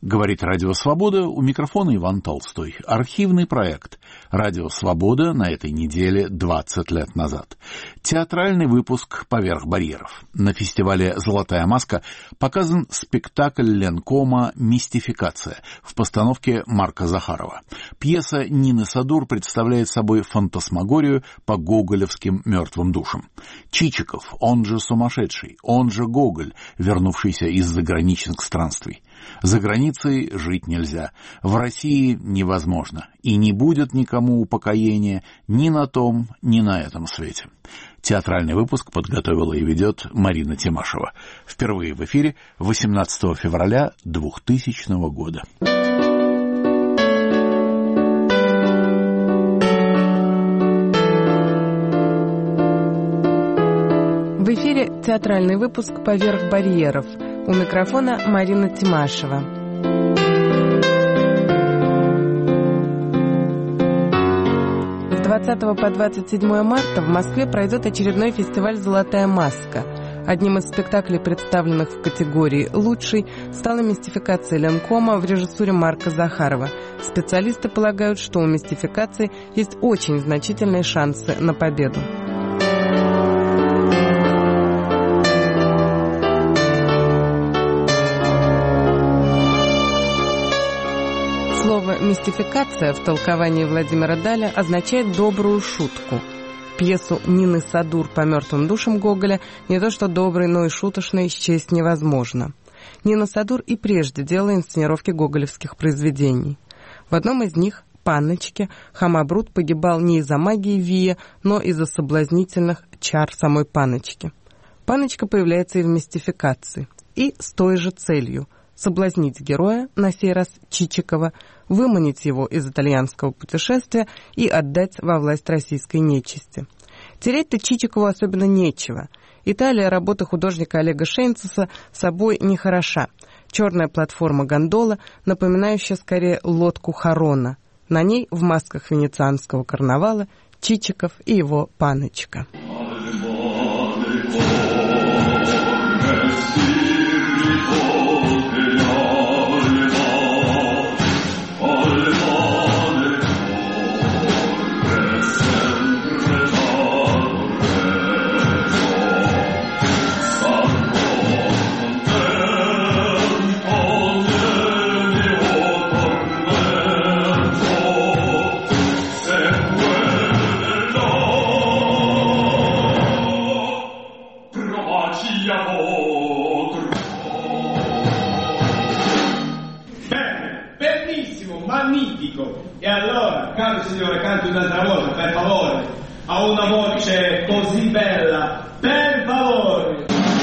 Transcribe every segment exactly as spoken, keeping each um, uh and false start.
Говорит Радио Свобода, у микрофона Иван Толстой. Архивный проект Радио Свобода на этой неделе двадцать лет назад. Театральный выпуск «Поверх барьеров». На фестивале «Золотая маска» показан спектакль Ленкома «Мистификация» в постановке Марка Захарова. Пьеса Нины Садур представляет собой фантасмагорию по гоголевским мертвым душам. Чичиков, он же сумасшедший, он же Гоголь, вернувшийся из заграничных странствий. За границей жить нельзя, в России невозможно, и не будет никому упокоения ни на том, ни на этом свете. Театральный выпуск подготовила и ведет Марина Тимашева. Впервые в эфире восемнадцатого февраля двухтысячного года. В эфире театральный выпуск «Поверх барьеров». У микрофона Марина Тимашева. С двадцатого по двадцать седьмое марта в Москве пройдет очередной фестиваль «Золотая маска». Одним из спектаклей, представленных в категории «Лучший», стала «Мистификация» Ленкома в режиссуре Марка Захарова. Специалисты полагают, что у «Мистификации» есть очень значительные шансы на победу. Слово «мистификация» в толковании Владимира Даля означает «добрую шутку». Пьесу Нины Садур «По мертвым душам» Гоголя не то что доброй, но и шуточной счесть невозможно. Нина Садур и прежде делала инсценировки гоголевских произведений. В одном из них, «Панночке», Хамабрут погибал не из-за магии Вия, но из-за соблазнительных чар самой Панночки. Панночка появляется и в «Мистификации», и с той же целью – соблазнить героя, на сей раз Чичикова, выманить его из итальянского путешествия и отдать во власть российской нечисти. Терять-то Чичикову особенно нечего. Италия работы художника Олега Шейнцеса собой не хороша. Черная платформа гондола, напоминающая скорее лодку Харона. На ней в масках венецианского карнавала Чичиков и его Панночка. E allora, caro signore, canti un'altra volta, per favore. Ha una voce così bella, per favore.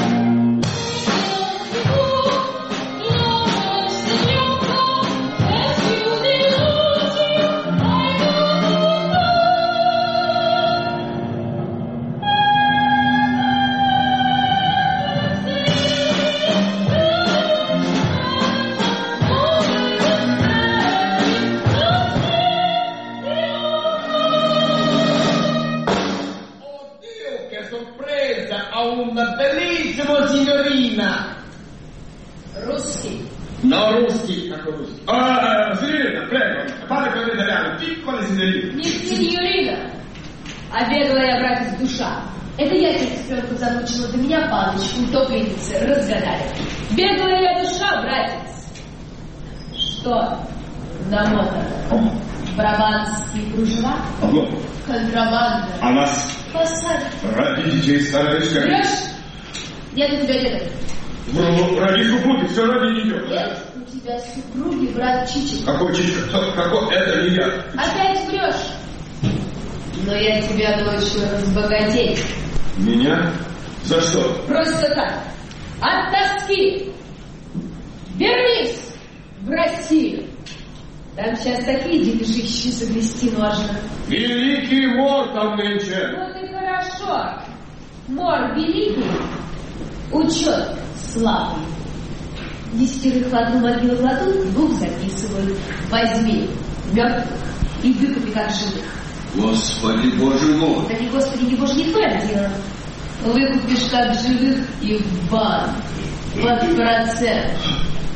Una bellissima signorina. Ruschi. No, Ruschi, ecco Ruschi. Ah, signorina, prego, parli con l'italiano, piccola signorina. Не синьорина, а беглая братец душа. Это я сестренку замучила, до меня палочку утопленницы разгадали. Беглая я душа, братец. Что намотано? Брабанские кружева? Контрабанда. А нас? Посадок. Родите, стараюсь, как... Врешь? Нет у тебя деда. Ради супруги, все ради нее. Нет, у тебя супруги, брат Чичик. Какой Чичик? Какой? Это не я. Опять врешь. Но я тебя научу разбогатеть. Меня? За что? Просто так. От тоски. Вернись в Россию. Там сейчас такие деньжищи загрести можно. Великий мор там нынче. Вот и хорошо. Мор великий, учет слабый. Десятерых в одну могилу кладут, двух записывают. Возьми мертвых и выкупи как живых. Господи, Боже мой. Да не Господи, не Боже, не твое дело. Выкупишь как живых и в банк. Под процент.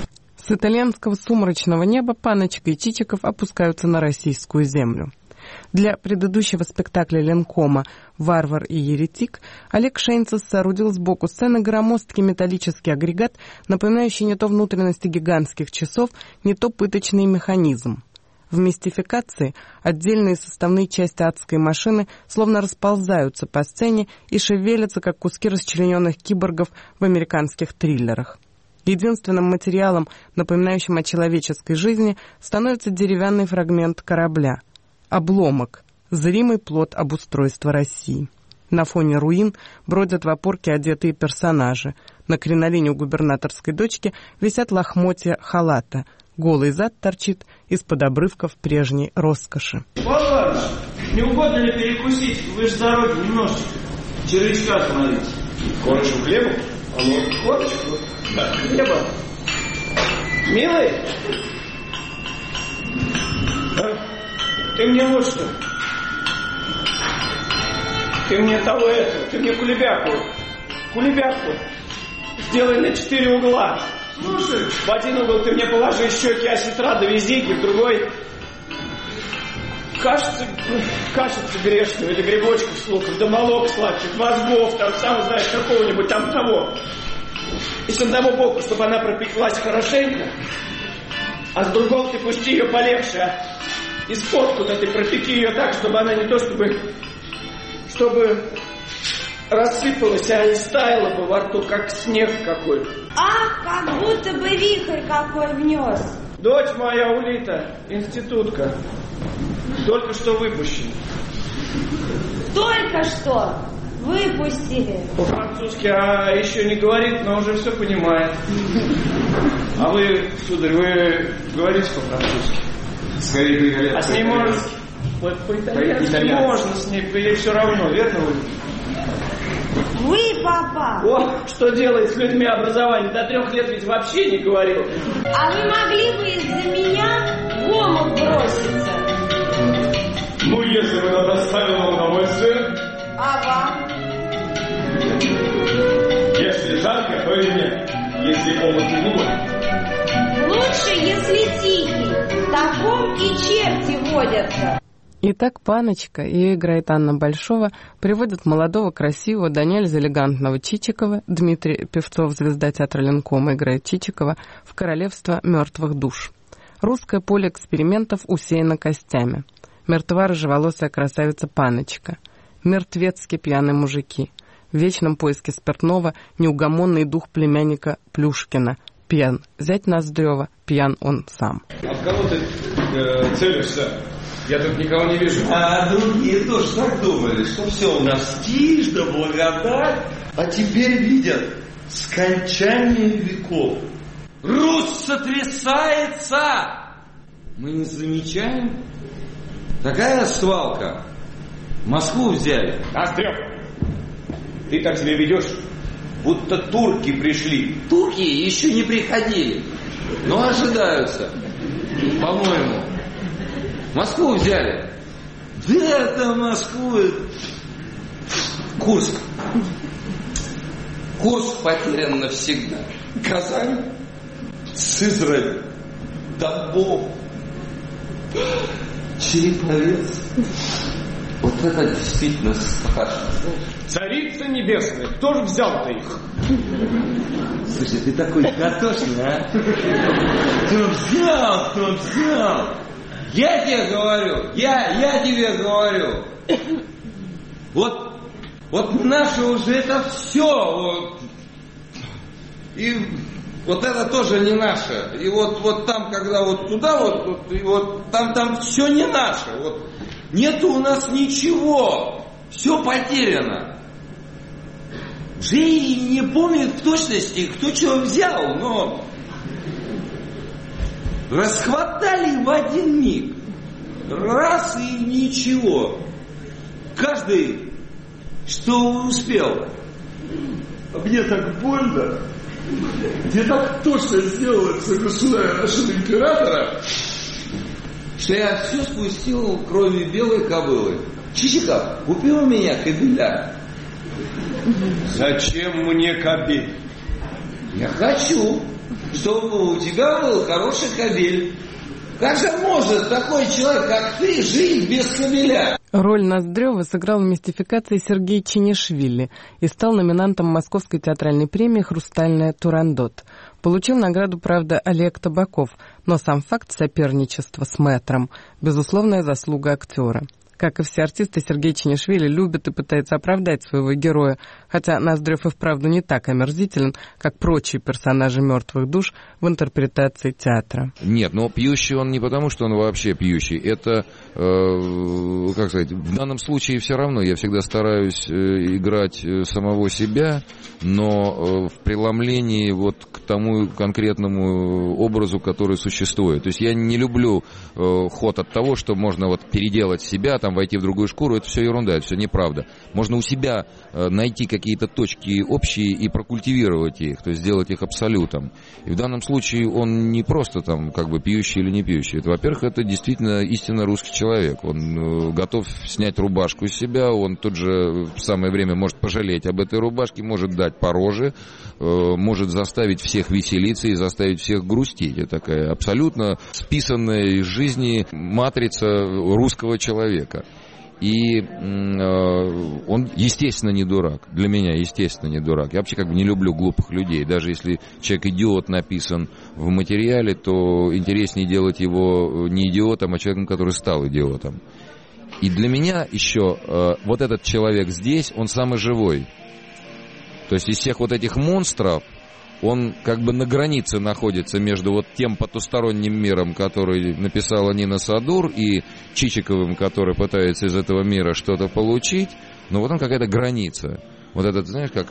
С итальянского сумрачного неба Паночка и Чичиков опускаются на российскую землю. Для предыдущего спектакля Ленкома «Варвар и еретик» Олег Шейнцес соорудил сбоку сцены громоздкий металлический агрегат, напоминающий не то внутренности гигантских часов, не то пыточный механизм. В мистификации отдельные составные части адской машины словно расползаются по сцене и шевелятся, как куски расчлененных киборгов в американских триллерах. Единственным материалом, напоминающим о человеческой жизни, становится деревянный фрагмент корабля. Обломок, зримый плод обустройства России. На фоне руин бродят в опорке одетые персонажи. На кринолине у губернаторской дочки висят лохмотья халата. Голый зад торчит из-под обрывков прежней роскоши. Ладно, не угодно ли перекусить? Вы же с дороги немножечко. Червячка смотрите. Корочку хлеба? А ну, корочку? Да. Хлеба. Милый? А? Ты мне вот что? Ты мне того этого, ты мне кулебяку. Кулебяку. Сделай на четыре угла. Слушай, в один угол ты мне положи щеки осетра до визики, в другой кажется, кашица грешного или грибочков с луком, да молок сладких, мозгов, там, сам знаешь, какого-нибудь там того. И с одного боку, чтобы она пропеклась хорошенько, а с другого ты пусти ее полегче, а из-под ты пропеки ее так, чтобы она не то чтобы, чтобы рассыпалась, а и стаяла бы во рту, как снег какой-то. Ах, как будто бы вихрь какой внес. Дочь моя Улита, институтка, только что выпущена. Только что выпустили. По-французски, а еще не говорит, но уже все понимает. А вы, сударь, вы говорите по-французски? Скорее говорят. А с ней можно... По-итальянски можно с ней, ей все равно, верно вы? Вы, папа! О, что делает с людьми образование? До трех лет ведь вообще не говорил. А вы могли бы из-за меня в омут броситься? Ну, если вы нам доставили удовольствие. А вам? Если жарко, то и нет. Если омут не будет. Лучше, если тихий. В таком и черти водятся. Итак, Паночка, ее играет Анна Большова, приводит молодого, красивого, до нельзя элегантного Чичикова, Дмитрий Певцов, звезда театра Ленкома, играет Чичикова, в королевство мертвых душ. Русское поле экспериментов усеяно костями. Мертва рыжеволосая красавица Паночка. Мертвецкие пьяные мужики. В вечном поиске спиртного неугомонный дух племянника Плюшкина. Пьян зять Ноздрева, пьян он сам. А в кого ты э, целишься? Я тут никого не вижу. А другие тоже так думали, что все у нас тишь да благодать, а теперь видят скончание веков. Русь сотрясается! Мы не замечаем? Такая свалка. Москву взяли. Ноздрев, ты так себя ведешь, будто турки пришли. Турки еще не приходили, но ожидаются, по-моему. Москву взяли. Да это Москву. Курск. Курск потерян навсегда. Казань, Сызрань, Тамбов, Череповец. Вот это действительно страшно. Царица небесная, кто же взял-то их? Слушай, ты такой дотошный, а? Кто взял, кто взял? Я тебе говорю, я, я тебе говорю. Вот, вот наше уже это все. Вот. И вот это тоже не наше. И вот, вот там, когда вот туда, вот, вот, и вот там, там все не наше. Вот нету у нас ничего. Все потеряно. Уже и не помнит в точности, кто чего взял, но расхватали в один миг. Раз и ничего. Каждый, что успел. А мне так больно. Мне так точно сделается государя нашего императора, что я все спустил кровью белой кобылы. Чичиков, купи у меня кобеля. Зачем мне кобель? Я хочу. чтобы у тебя был хороший кабель. Как же может такой человек, как ты, жить без кабеля? Роль Ноздрева сыграл в мистификации Сергей Чинишвили и стал номинантом Московской театральной премии «Хрустальная Турандот». Получил награду, правда, Олег Табаков, но сам факт соперничества с мэтром – безусловная заслуга актера. Как и все артисты, Сергей Чинишвили любит и пытается оправдать своего героя, хотя Ноздрев и вправду не так омерзителен, как прочие персонажи «Мертвых душ» в интерпретации театра. Нет, но пьющий он не потому, что он вообще пьющий. Это, э, как сказать, в данном случае все равно. Я всегда стараюсь э, играть самого себя, но э, в преломлении вот к тому конкретному образу, который существует. То есть я не люблю э, ход от того, что можно вот переделать себя, там войти в другую шкуру. Это все ерунда, это все неправда. Можно у себя э, найти какие-то точки общие и прокультивировать их, то есть сделать их абсолютом. И в данном случае он не просто там как бы пьющий или не пьющий. Это, во-первых, это действительно истинно русский человек. Он э, готов снять рубашку с себя, он тут же в самое время может пожалеть об этой рубашке, может дать по роже, э, может заставить всех веселиться и заставить всех грустить. Это такая абсолютно списанная из жизни матрица русского человека. И э, он, естественно, не дурак. Для меня, естественно, не дурак. Я вообще как бы не люблю глупых людей. Даже если человек идиот написан в материале, то интереснее делать его не идиотом, а человеком, который стал идиотом. И для меня еще э, вот этот человек здесь, он самый живой. То есть из всех вот этих монстров, он как бы на границе находится между вот тем потусторонним миром, который написала Нина Садур, и Чичиковым, который пытается из этого мира что-то получить. Но вот он какая-то граница. Вот этот, знаешь, как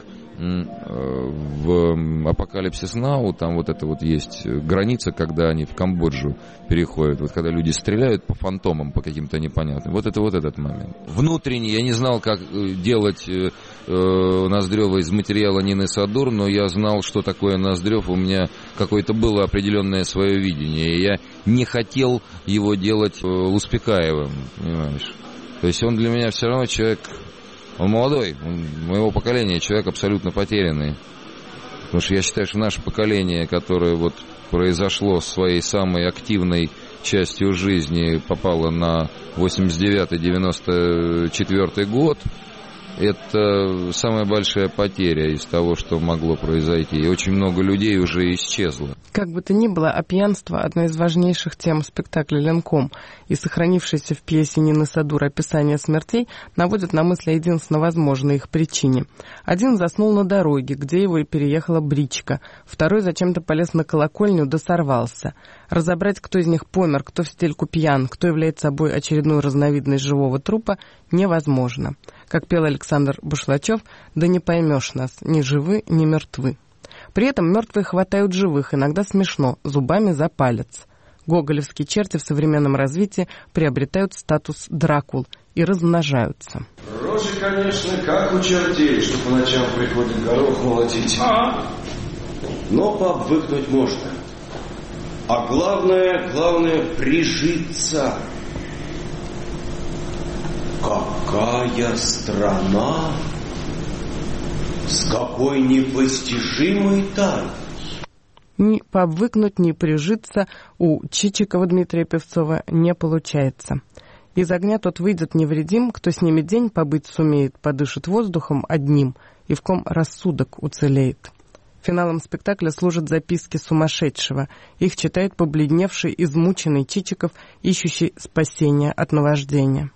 в «Апокалипсис Нау», там вот это вот есть граница, когда они в Камбоджу переходят, вот когда люди стреляют по фантомам, по каким-то непонятным. Вот это вот этот момент. Внутренний, я не знал, как делать э, Ноздрева из материала Нины Садур, но я знал, что такое Ноздрев, у меня какое-то было определенное свое видение, и я не хотел его делать э, Луспекаевым, понимаешь. То есть он для меня все равно человек... Он молодой, он моего поколения, человек абсолютно потерянный. Потому что я считаю, что наше поколение, которое вот произошло своей самой активной частью жизни, попало на восемьдесят девятый — девяносто четвёртый год, это самая большая потеря из того, что могло произойти. И очень много людей уже исчезло. Как бы то ни было, а пьянство – одна из важнейших тем спектакля «Ленком». И сохранившееся в пьесе Нины Садур описание смертей наводит на мысль о единственно возможной их причине. Один заснул на дороге, где его и переехала бричка. Второй зачем-то полез на колокольню, да сорвался. Разобрать, кто из них помер, кто в стельку пьян, кто является собой очередную разновидность живого трупа, невозможно. Как пел Александр Башлачев, да не поймешь нас, ни живы, ни мертвы. При этом мертвые хватают живых, иногда смешно, зубами за палец. Гоголевские черти в современном развитии приобретают статус Дракул и размножаются. Рожи, конечно, как у чертей, что по ночам приходит горох молотить. А? Но пообвыкнуть можно. А главное, главное прижиться. Какая страна, с какой непостижимой тайной. Ни пообвыкнуть, ни прижиться у Чичикова Дмитрия Певцова не получается. Из огня тот выйдет невредим, кто с ними день побыть сумеет, подышит воздухом одним, и в ком рассудок уцелеет. Финалом спектакля служат записки сумасшедшего. Их читает побледневший, измученный Чичиков, ищущий спасения от наваждения.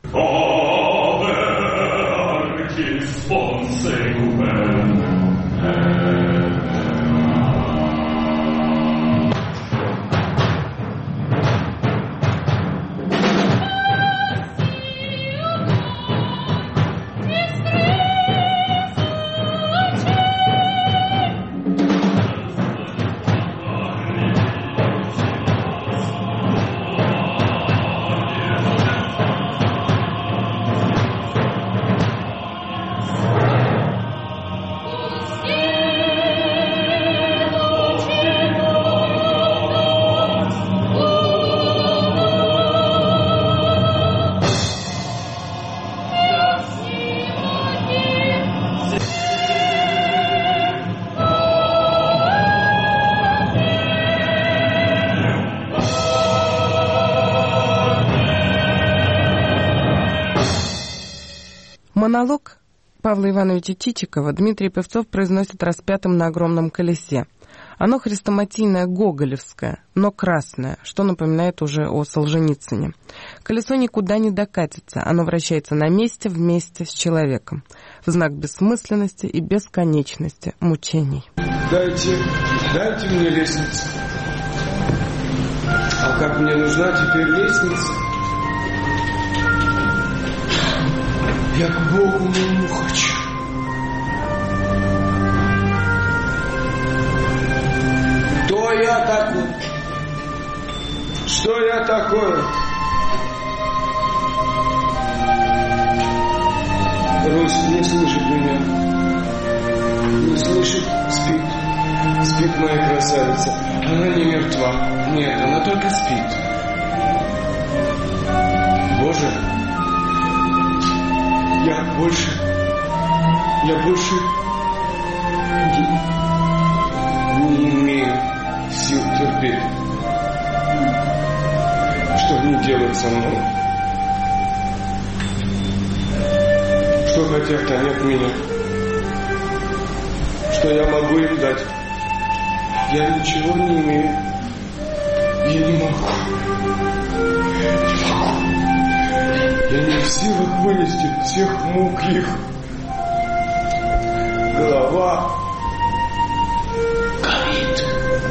Thank you. Монолог Павла Ивановича Чичикова Дмитрий Певцов произносит распятым на огромном колесе. Оно хрестоматийное гоголевское, но красное, что напоминает уже о Солженицыне. Колесо никуда не докатится, оно вращается на месте вместе с человеком, в знак бессмысленности и бесконечности мучений. Дайте, дайте мне лестницу. А как мне нужна теперь лестница? Я к Богу не хочу. Кто я такой? Что я такое? Русь не слышит меня. Не слышит, спит. Спит моя красавица. Она не мертва. Нет, она только спит. Боже, я больше, я больше не, не имею сил терпеть. Что они делают со мной? Что хотят они от меня? Что я могу им дать? Я ничего не имею. Я не могу. Не могу. Я не в силах вынести всех мук их. Голова горит.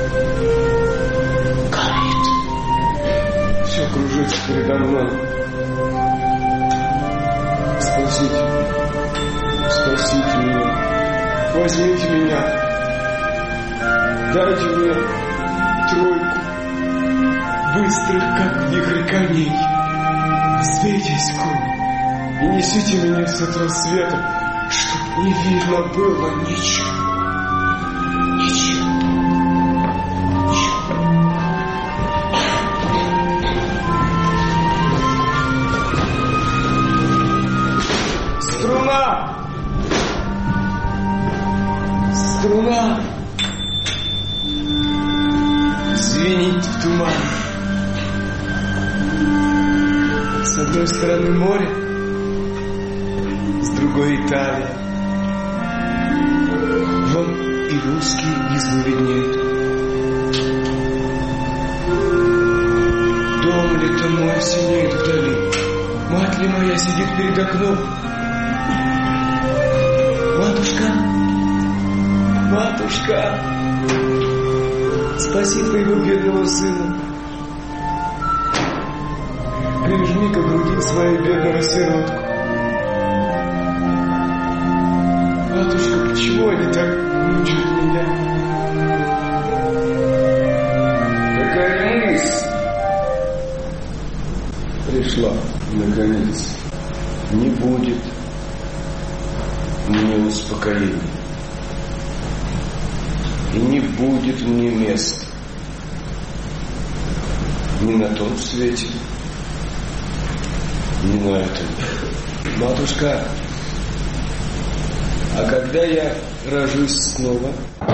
Горит. Все кружится передо мной. Спасите. Спасите меня. Возьмите меня. Дайте мне тройку быстрых, как вихрь коней. Взвейтесь, конь, и несите меня с этого света, чтоб не видно было ничего. Ничего. Ничего. Струна! Струна! Звенит в тумане. С одной стороны море, с другой Италия. Вон и русские избы виднеют. Дом ли-то мой синеет вдали. Мать ли моя сидит перед окном. Матушка, матушка, спаси твоего бедного сына. Прижми к груди свою бедного сиротку. Матушка, почему они так мучают меня? Такая мысль пришла, наконец. Не будет мне успокоения. И не будет мне места ни на том свете, ни на этом. Матушка, а когда я рожусь снова?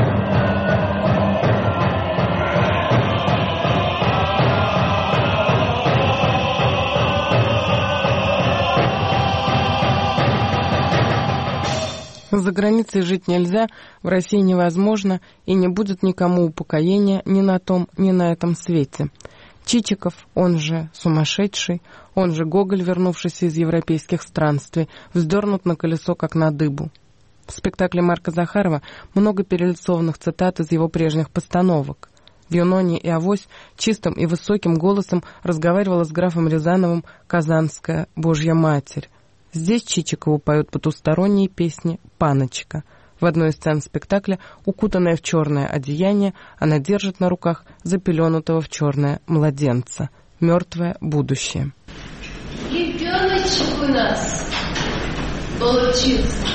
За границей жить нельзя, в России невозможно, и не будет никому упокоения ни на том, ни на этом свете. Чичиков, он же сумасшедший, он же Гоголь, вернувшийся из европейских странствий, вздернут на колесо, как на дыбу. В спектакле Марка Захарова много перелицованных цитат из его прежних постановок. В «Юноне и Авось» чистым и высоким голосом разговаривала с графом Рязановым казанская Божья Матерь. Здесь Чичикову поют потусторонние песни «Паночка». В одной из сцен спектакля, укутанная в черное одеяние, она держит на руках запеленутого в черное младенца. Мертвое будущее. Ребеночек у нас получился.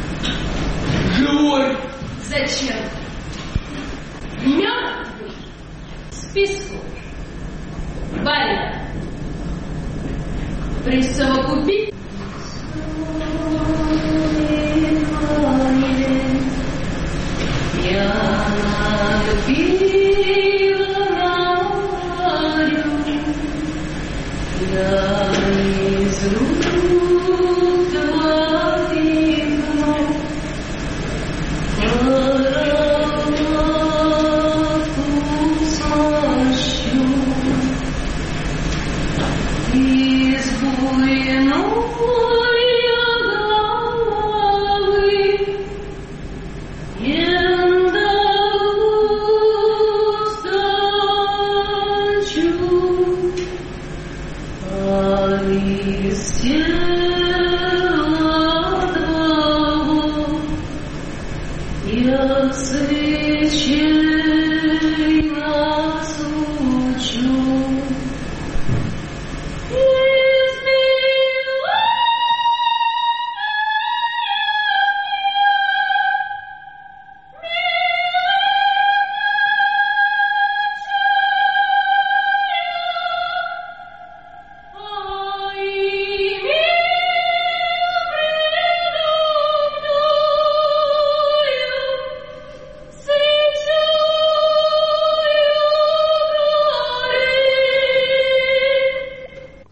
Живой! Зачем? Мертвый? С песку. Барин, присовокупить? Я любила Марию, я из рук твоих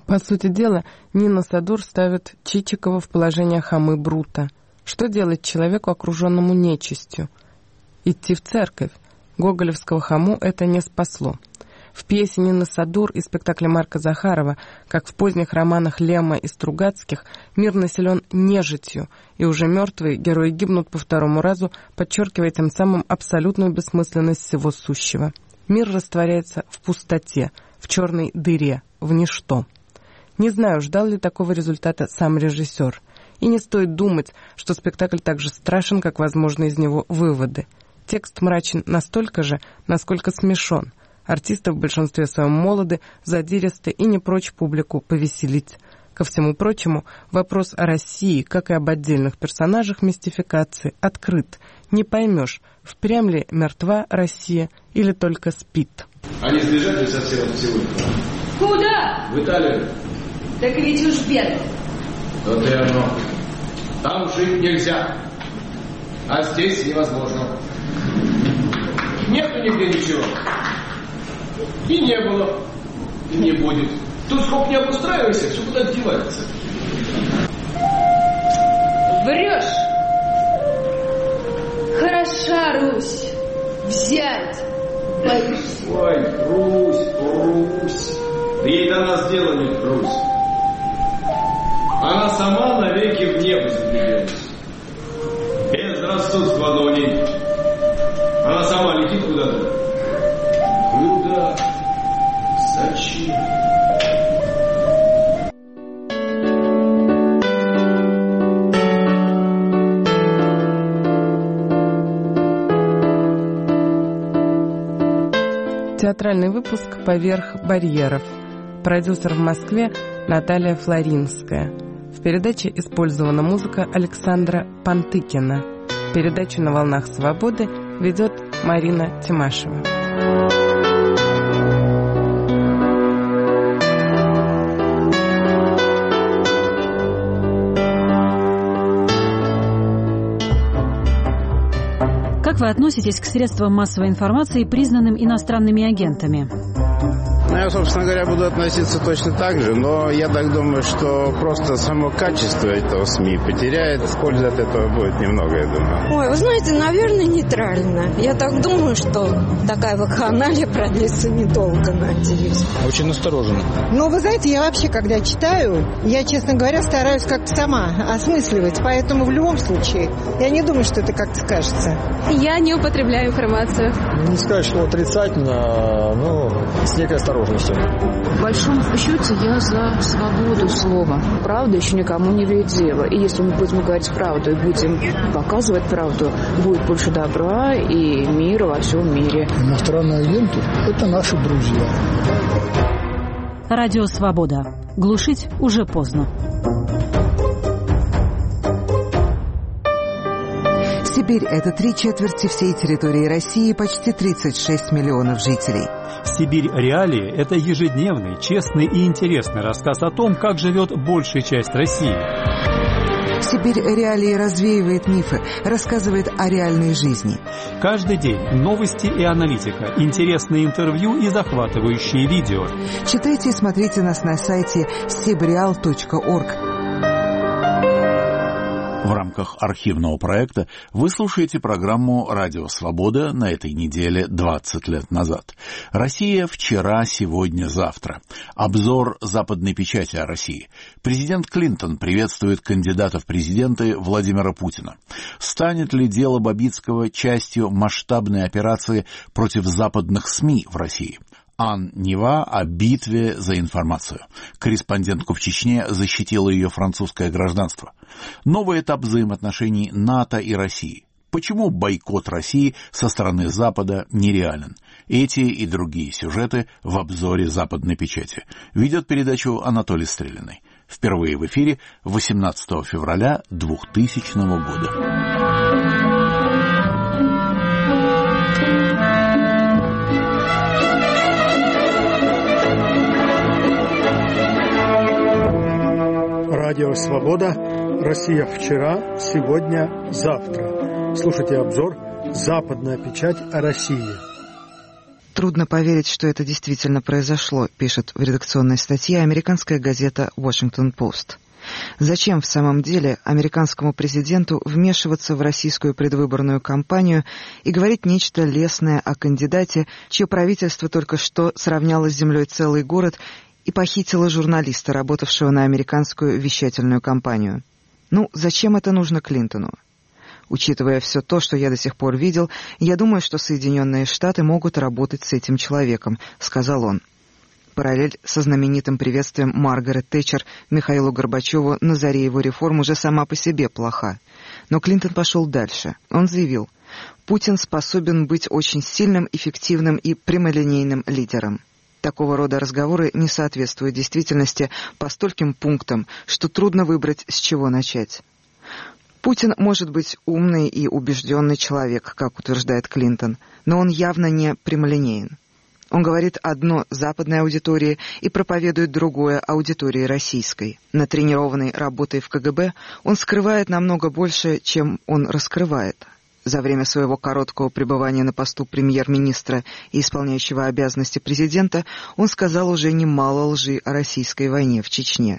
По сути дела, Нина Садур ставит Чичикова в положение хамы Брута. Что делать человеку, окруженному нечистью? Идти в церковь. Гоголевского хаму это не спасло. В пьесе Нины Садур и спектакле Марка Захарова, как в поздних романах Лема и Стругацких, мир населен нежитью, и уже мертвые герои гибнут по второму разу, подчеркивая тем самым абсолютную бессмысленность всего сущего. Мир растворяется в пустоте, в черной дыре, в ничто. Не знаю, ждал ли такого результата сам режиссер. И не стоит думать, что спектакль так же страшен, как возможны из него выводы. Текст мрачен настолько же, насколько смешон. Артисты в большинстве своем молоды, задиристы и не прочь публику повеселить. Ко всему прочему, вопрос о России, как и об отдельных персонажах мистификации, открыт. Не поймешь, впрямь ли мертва Россия или только спит. Они сбежали совсем от всего. Куда? В Италию. Так ведь уж бедно. Вот и оно. Там жить нельзя. А здесь невозможно. Нету нигде ничего. И не было, и не будет. Тут сколько не обустраивайся, все куда-то девается. Врешь. Хороша Русь. Взять боишься. Ой, Русь, Русь. Да ей до нас дела нет, Русь. Она сама навеки в небо сбежалась. Безрассудства одного нет. Она сама летит куда-то. Куда? Зачем? Театральный выпуск «Поверх барьеров». Продюсер в Москве Наталья Флоринская. В передаче использована музыка Александра Пантыкина. Передачу «На волнах свободы» ведет Марина Тимашева. Как вы относитесь к средствам массовой информации, признанным иностранными агентами? Ну, я, собственно говоря, буду относиться точно так же, но я так думаю, что просто само качество этого СМИ потеряет, пользы от этого будет немного, я думаю. Ой, вы знаете, наверное, нейтрально. Я так думаю, что такая вакханалия продлится недолго, надеюсь. Очень настороженно. Ну, вы знаете, я вообще, когда читаю, я, честно говоря, стараюсь как-то сама осмысливать, поэтому в любом случае я не думаю, что это как-то скажется. Я не употребляю информацию. Не сказать, что отрицательно, но с некой осторожностью. В большом счете я за свободу слова. Правда еще никому не вредила. И если мы будем говорить правду и будем показывать правду, будет больше добра и мира во всем мире. Иностранные агенты – это наши друзья. Радио «Свобода». Глушить уже поздно. Сибирь – это три четверти всей территории России, почти тридцать шесть миллионов жителей. «Сибирь. Реалии» – это ежедневный, честный и интересный рассказ о том, как живет большая часть России. «Сибирь. Реалии» развеивает мифы, рассказывает о реальной жизни. Каждый день новости и аналитика, интересные интервью и захватывающие видео. Читайте и смотрите нас на сайте сибреал точка орг. В рамках архивного проекта вы слушаете программу «Радио Свобода» на этой неделе двадцать лет назад. Россия вчера, сегодня, завтра. Обзор западной печати о России. Президент Клинтон приветствует кандидата в президенты Владимира Путина. Станет ли дело Бабицкого частью масштабной операции против западных СМИ в России? Ан Нева о битве за информацию. Корреспондентку в Чечне защитила ее французское гражданство. Новый этап взаимоотношений НАТО и России. Почему бойкот России со стороны Запада нереален? Эти и другие сюжеты в обзоре западной печати. Ведет передачу Анатолий Стрелиной. Впервые в эфире восемнадцатого февраля двухтысячного года. Радио «Свобода». Россия вчера, сегодня, завтра. Слушайте обзор «Западная печать о России». Трудно поверить, что это действительно произошло, пишет в редакционной статье американская газета «Вашингтон Пост». Зачем в самом деле американскому президенту вмешиваться в российскую предвыборную кампанию и говорить нечто лестное о кандидате, чье правительство только что сравняло с землей целый город и похитило журналиста, работавшего на американскую вещательную кампанию? Ну, зачем это нужно Клинтону? Учитывая все то, что я до сих пор видел, я думаю, что Соединенные Штаты могут работать с этим человеком, сказал он. Параллель со знаменитым приветствием Маргарет Тэтчер Михаилу Горбачеву на заре его реформ уже сама по себе плоха. Но Клинтон пошел дальше. Он заявил: «Путин способен быть очень сильным, эффективным и прямолинейным лидером». Такого рода разговоры не соответствуют действительности по стольким пунктам, что трудно выбрать, с чего начать. Путин может быть умный и убежденный человек, как утверждает Клинтон, но он явно не прямолинеен. Он говорит одно западной аудитории и проповедует другое аудитории российской. Натренированный работой в ка гэ бэ, он скрывает намного больше, чем он раскрывает. За время своего короткого пребывания на посту премьер-министра и исполняющего обязанности президента он сказал уже немало лжи о российской войне в Чечне.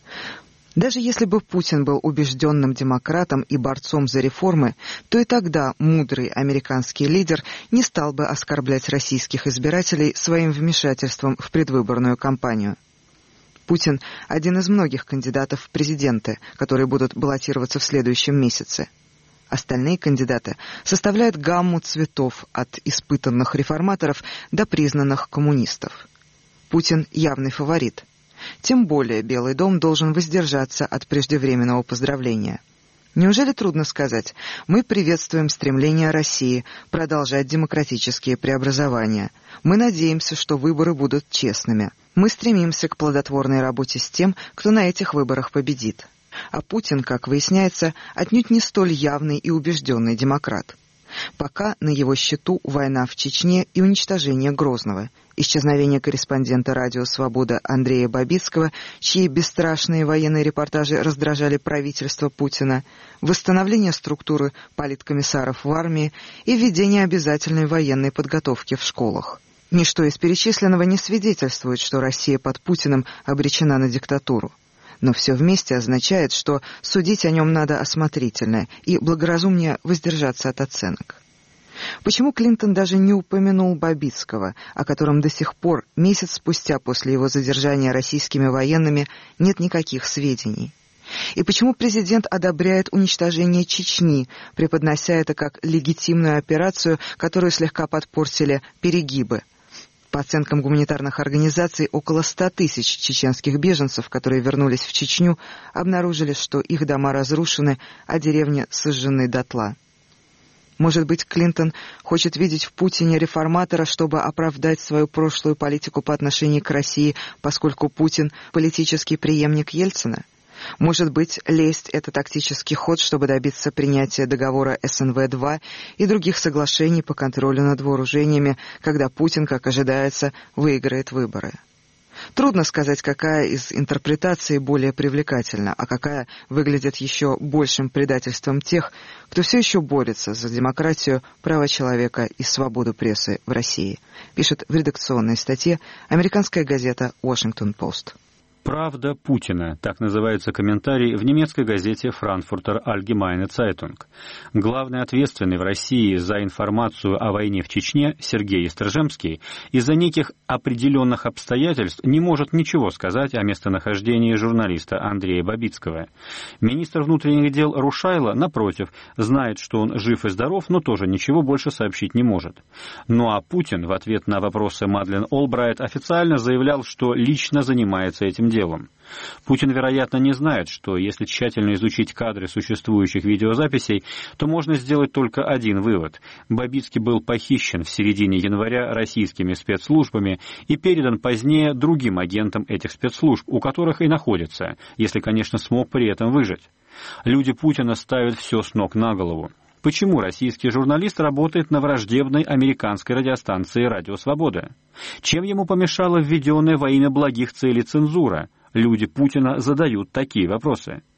Даже если бы Путин был убежденным демократом и борцом за реформы, то и тогда мудрый американский лидер не стал бы оскорблять российских избирателей своим вмешательством в предвыборную кампанию. Путин – один из многих кандидатов в президенты, которые будут баллотироваться в следующем месяце. Остальные кандидаты составляют гамму цветов от испытанных реформаторов до признанных коммунистов. Путин – явный фаворит. Тем более Белый дом должен воздержаться от преждевременного поздравления. Неужели трудно сказать: мы приветствуем стремление России продолжать демократические преобразования. Мы надеемся, что выборы будут честными. Мы стремимся к плодотворной работе с тем, кто на этих выборах победит. А Путин, как выясняется, отнюдь не столь явный и убежденный демократ. Пока на его счету война в Чечне и уничтожение Грозного, исчезновение корреспондента «Радио Свобода» Андрея Бабицкого, чьи бесстрашные военные репортажи раздражали правительство Путина, восстановление структуры политкомиссаров в армии и введение обязательной военной подготовки в школах. Ничто из перечисленного не свидетельствует, что Россия под Путиным обречена на диктатуру. Но все вместе означает, что судить о нем надо осмотрительно и благоразумнее воздержаться от оценок. Почему Клинтон даже не упомянул Бабицкого, о котором до сих пор, месяц спустя после его задержания российскими военными, нет никаких сведений? И почему президент одобряет уничтожение Чечни, преподнося это как легитимную операцию, которую слегка подпортили перегибы? По оценкам гуманитарных организаций, около ста тысяч чеченских беженцев, которые вернулись в Чечню, обнаружили, что их дома разрушены, а деревни сожжены дотла. Может быть, Клинтон хочет видеть в Путине реформатора, чтобы оправдать свою прошлую политику по отношению к России, поскольку Путин – политический преемник Ельцина? Может быть, лесть – это тактический ход, чтобы добиться принятия договора эс эн вэ два и других соглашений по контролю над вооружениями, когда Путин, как ожидается, выиграет выборы. Трудно сказать, какая из интерпретаций более привлекательна, а какая выглядит еще большим предательством тех, кто все еще борется за демократию, права человека и свободу прессы в России, пишет в редакционной статье американская газета «Вашингтон Пост». «Правда Путина» — так называется комментарий в немецкой газете «Frankfurter Allgemeine Zeitung». Главный ответственный в России за информацию о войне в Чечне Сергей Стржемский из-за неких определенных обстоятельств не может ничего сказать о местонахождении журналиста Андрея Бабицкого. Министр внутренних дел Рушайло, напротив, знает, что он жив и здоров, но тоже ничего больше сообщить не может. Ну а Путин в ответ на вопросы Мадлен Олбрайт официально заявлял, что лично занимается этим делом. Путин, вероятно, не знает, что если тщательно изучить кадры существующих видеозаписей, то можно сделать только один вывод. Бабицкий был похищен в середине января российскими спецслужбами и передан позднее другим агентам этих спецслужб, у которых и находится, если, конечно, смог при этом выжить. Люди Путина ставят все с ног на голову. Почему российский журналист работает на враждебной американской радиостанции «Радио Свобода»? Чем ему помешала введенная во имя благих целей цензура? Люди Путина задают такие вопросы.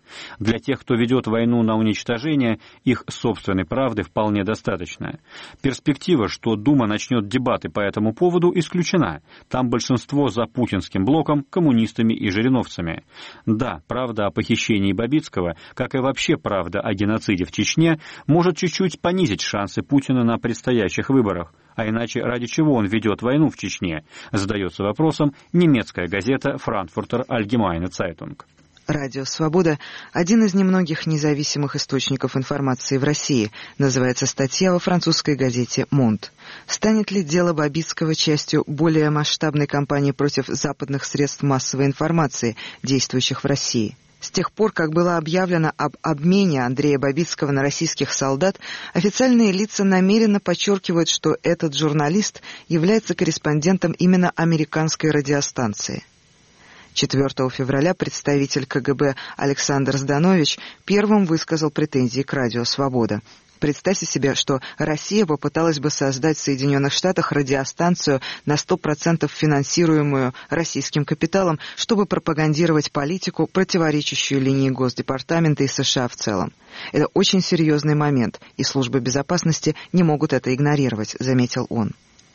Для тех, кто ведет войну на уничтожение, их собственной правды вполне достаточно. Перспектива, что Дума начнет дебаты по этому поводу, исключена. Там большинство за путинским блоком, коммунистами и жириновцами. Да, правда о похищении Бабицкого, как и вообще правда о геноциде в Чечне, может чуть-чуть понизить шансы Путина на предстоящих выборах. А иначе ради чего он ведет войну в Чечне, задается вопросом немецкая газета «Frankfurter Allgemeine Zeitung». Радио «Свобода» — один из немногих независимых источников информации в России, называется статья во французской газете «Монт». Станет ли дело Бабицкого частью более масштабной кампании против западных средств массовой информации, действующих в России? С тех пор, как было объявлено об обмене Андрея Бабицкого на российских солдат, официальные лица намеренно подчеркивают, что этот журналист является корреспондентом именно американской радиостанции. четвёртого февраля представитель ка гэ бэ Александр Зданович первым высказал претензии к радио «Свобода». Представьте себе, что Россия попыталась бы создать в Соединенных Штатах радиостанцию на сто процентов финансируемую российским капиталом, чтобы пропагандировать политику, противоречащую линии Госдепартамента и США в целом. Это очень серьезный момент, и службы безопасности не могут это игнорировать, заметил он.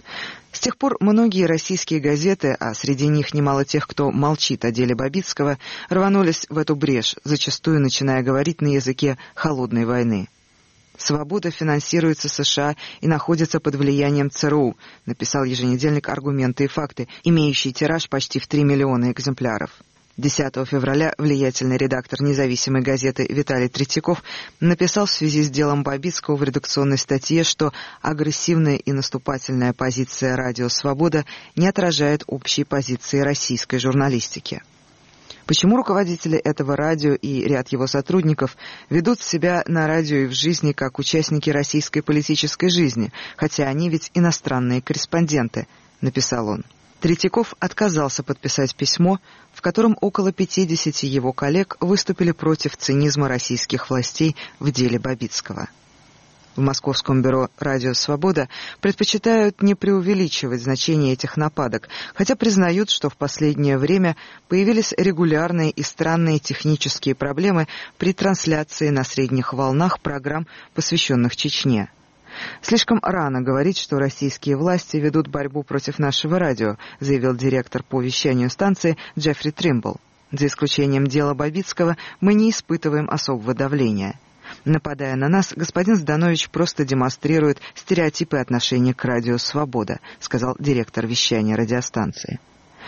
С тех пор многие российские газеты, а среди них немало тех, кто молчит о деле Бабицкого, рванулись в эту брешь, зачастую начиная говорить на языке холодной войны. «Свобода» финансируется США и находится под влиянием цэ эр у, написал еженедельник «Аргументы и факты», имеющий тираж почти в три миллиона экземпляров. десятого февраля влиятельный редактор независимой газеты Виталий Третьяков написал в связи с делом Бабицкого в редакционной статье, что агрессивная и наступательная позиция «Радио Свобода» не отражает общей позиции российской журналистики. Почему руководители этого радио и ряд его сотрудников ведут себя на радио и в жизни как участники российской политической жизни, хотя они ведь иностранные корреспонденты, написал он. Третьяков отказался подписать письмо, в котором около пятидесяти его коллег выступили против цинизма российских властей в деле Бабицкого. В московском бюро «Радио Свобода» предпочитают не преувеличивать значение этих нападок, хотя признают, что в последнее время появились регулярные и странные технические проблемы при трансляции на средних волнах программ, посвященных Чечне. «Слишком рано говорить, что российские власти ведут борьбу против нашего радио», заявил директор по вещанию станции Джеффри Тримбл. «За исключением дела Бабицкого мы не испытываем особого давления. Нападая на нас, господин Зданович просто демонстрирует стереотипы отношения к радио «Свобода», сказал директор вещания радиостанции.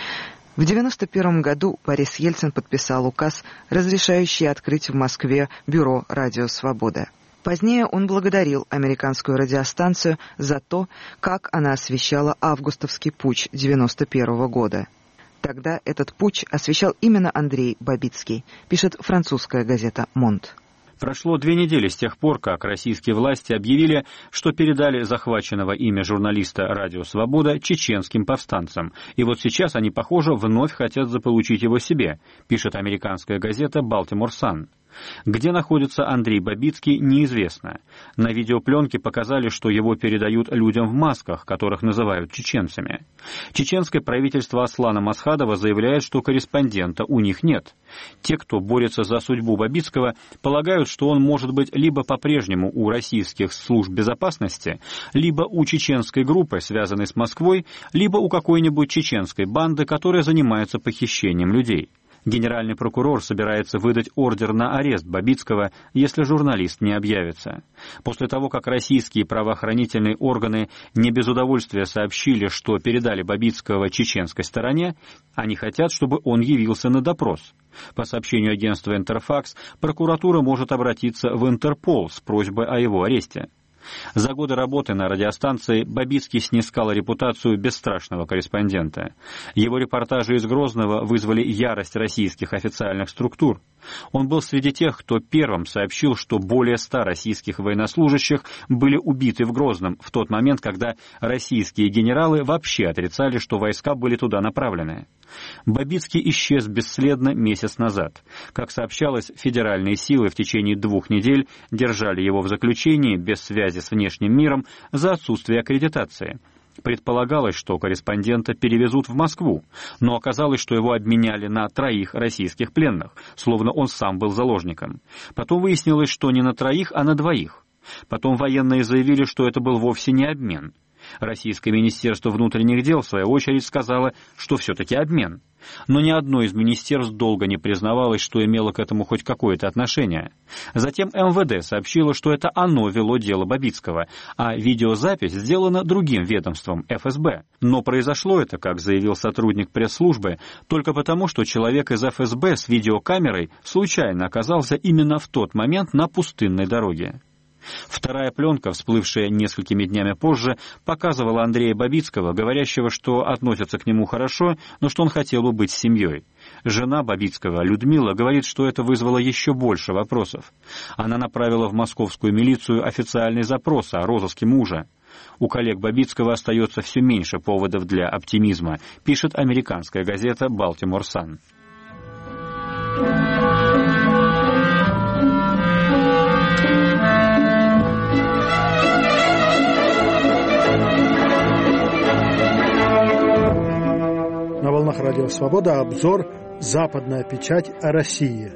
В девяносто первом году Борис Ельцин подписал указ, разрешающий открыть в Москве бюро «Радио Свобода». Позднее он благодарил американскую радиостанцию за то, как она освещала августовский путч девяносто первого года. Тогда этот путч освещал именно Андрей Бабицкий, пишет французская газета «Монт». Прошло две недели с тех пор, как российские власти объявили, что передали захваченного ими журналиста «Радио Свобода» чеченским повстанцам. И вот сейчас они, похоже, вновь хотят заполучить его себе, пишет американская газета «Балтимор Сан». Где находится Андрей Бабицкий, неизвестно. На видеопленке показали, что его передают людям в масках, которых называют чеченцами. Чеченское правительство Аслана Масхадова заявляет, что корреспондента у них нет. Те, кто борется за судьбу Бабицкого, полагают, что он может быть либо по-прежнему у российских служб безопасности, либо у чеченской группы, связанной с Москвой, либо у какой-нибудь чеченской банды, которая занимается похищением людей. Генеральный прокурор собирается выдать ордер на арест Бабицкого, если журналист не объявится. После того, как российские правоохранительные органы не без удовольствия сообщили, что передали Бабицкого чеченской стороне, они хотят, чтобы он явился на допрос. По сообщению агентства «Интерфакс», прокуратура может обратиться в Интерпол с просьбой о его аресте. За годы работы на радиостанции Бабицкий снискал репутацию бесстрашного корреспондента. Его репортажи из Грозного вызвали ярость российских официальных структур. Он был среди тех, кто первым сообщил, что более ста российских военнослужащих были убиты в Грозном в тот момент, когда российские генералы вообще отрицали, что войска были туда направлены. Бабицкий исчез бесследно месяц назад. Как сообщалось, федеральные силы в течение двух недель держали его в заключении без связи с внешним миром за отсутствие аккредитации. Предполагалось, что корреспондента перевезут в Москву, но оказалось, что его обменяли на троих российских пленных, словно он сам был заложником. Потом выяснилось, что не на троих, а на двоих. Потом военные заявили, что это был вовсе не обмен. Российское министерство внутренних дел, в свою очередь, сказало, что все-таки обмен. Но ни одно из министерств долго не признавалось, что имело к этому хоть какое-то отношение. Затем эм вэ дэ сообщило, что это оно вело дело Бабицкого, а видеозапись сделана другим ведомством, эф эс бэ. Но произошло это, как заявил сотрудник пресс-службы, только потому, что человек из эф эс бэ с видеокамерой случайно оказался именно в тот момент на пустынной дороге. Вторая пленка, всплывшая несколькими днями позже, показывала Андрея Бабицкого, говорящего, что относятся к нему хорошо, но что он хотел бы быть с семьей. Жена Бабицкого, Людмила, говорит, что это вызвало еще больше вопросов. Она направила в московскую милицию официальный запрос о розыске мужа. У коллег Бабицкого остается все меньше поводов для оптимизма, пишет американская газета «Балтимор Сан». На волнах Радио Свобода обзор «Западная печать о России».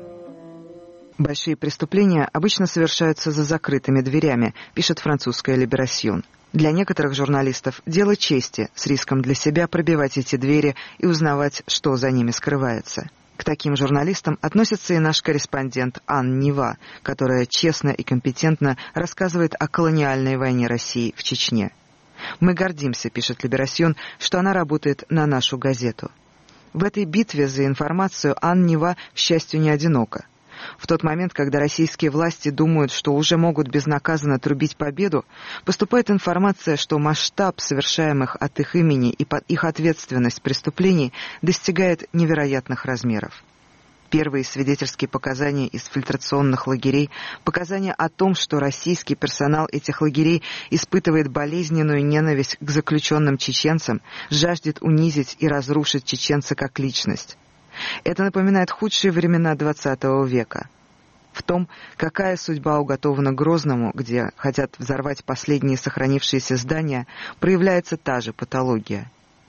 Большие преступления обычно совершаются за закрытыми дверями, пишет французская «Либерасьон». Для некоторых журналистов дело чести с риском для себя пробивать эти двери и узнавать, что за ними скрывается. К таким журналистам относится и наш корреспондент Ан Нива, которая честно и компетентно рассказывает о колониальной войне России в Чечне. «Мы гордимся», — пишет «Либерасьон», что она работает на нашу газету. В этой битве за информацию Ан Нива, к счастью, не одинока. В тот момент, когда российские власти думают, что уже могут безнаказанно трубить победу, поступает информация, что масштаб совершаемых от их имени и под их ответственность преступлений достигает невероятных размеров. Первые свидетельские показания из фильтрационных лагерей, показания о том, что российский персонал этих лагерей испытывает болезненную ненависть к заключенным чеченцам, жаждет унизить и разрушить чеченца как личность. Это напоминает худшие времена двадцатого века. В том, какая судьба уготована Грозному, где хотят взорвать последние сохранившиеся здания, проявляется та же патология.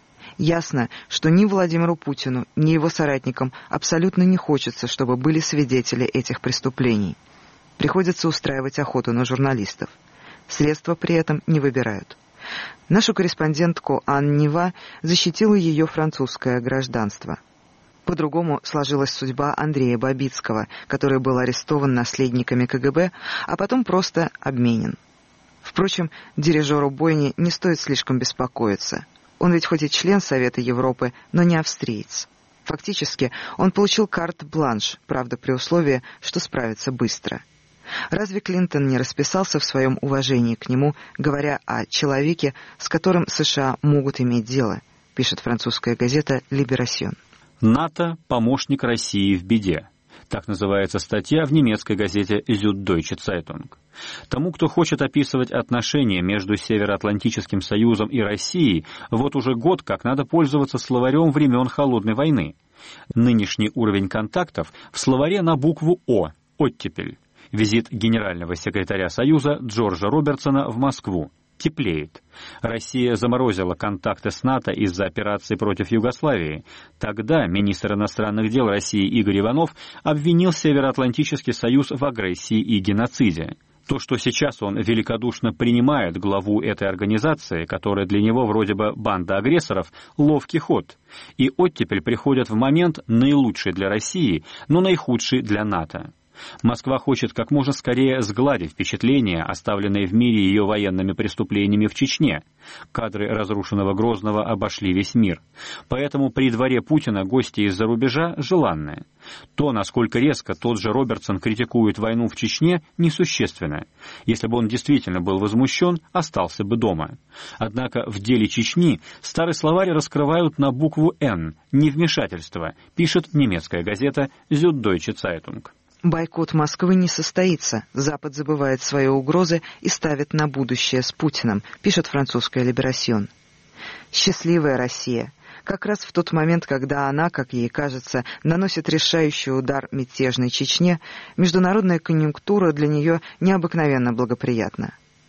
Ясно, что ни Владимиру Путину, ни его соратникам абсолютно не хочется, чтобы были свидетели этих преступлений. Приходится устраивать охоту на журналистов. Средства при этом не выбирают. Нашу корреспондентку Ан Нива защитила ее французское гражданство. По-другому сложилась судьба Андрея Бабицкого, который был арестован наследниками ка гэ бэ, а потом просто обменен. Впрочем, дирижеру бойни не стоит слишком беспокоиться. Он ведь хоть и член Совета Европы, но не австриец. Фактически, он получил карт-бланш, правда, при условии, что справится быстро. Разве Клинтон не расписался в своем уважении к нему, говоря о человеке, с которым США могут иметь дело, пишет французская газета «Либерасьон». НАТО – помощник России в беде. Так называется статья в немецкой газете «Süddeutsche Zeitung». Тому, кто хочет описывать отношения между Североатлантическим Союзом и Россией, вот уже год как надо пользоваться словарем времен Холодной войны. Нынешний уровень контактов в словаре на букву «О» – «оттепель». Визит генерального секретаря Союза Джорджа Робертсона в Москву. Теплеет. Россия заморозила контакты с НАТО из-за операции против Югославии. Тогда министр иностранных дел России Игорь Иванов обвинил Североатлантический Союз в агрессии и геноциде. То, что сейчас он великодушно принимает главу этой организации, которая для него вроде бы банда агрессоров, ловкий ход. И оттепель приходит в момент наилучший для России, но наихудший для НАТО. Москва хочет как можно скорее сгладить впечатления, оставленные в мире ее военными преступлениями в Чечне. Кадры разрушенного Грозного обошли весь мир. Поэтому при дворе Путина гости из-за рубежа желанные. То, насколько резко тот же Робертсон критикует войну в Чечне, несущественно. Если бы он действительно был возмущен, остался бы дома. Однако в деле Чечни старый словарь раскрывают на букву «Н» – невмешательство, пишет немецкая газета «Süddeutsche Zeitung». Бойкот Москвы не состоится. Запад забывает свои угрозы и ставит на будущее с Путиным, пишет французская «Либерасьон». Счастливая Россия. Как раз в тот момент, когда она, как ей кажется, наносит решающий удар мятежной Чечне, международная конъюнктура для нее необыкновенно благоприятна.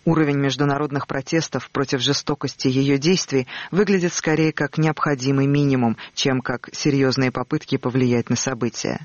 Уровень международных протестов против жестокости ее действий выглядит скорее как необходимый минимум, чем как серьезные попытки повлиять на события.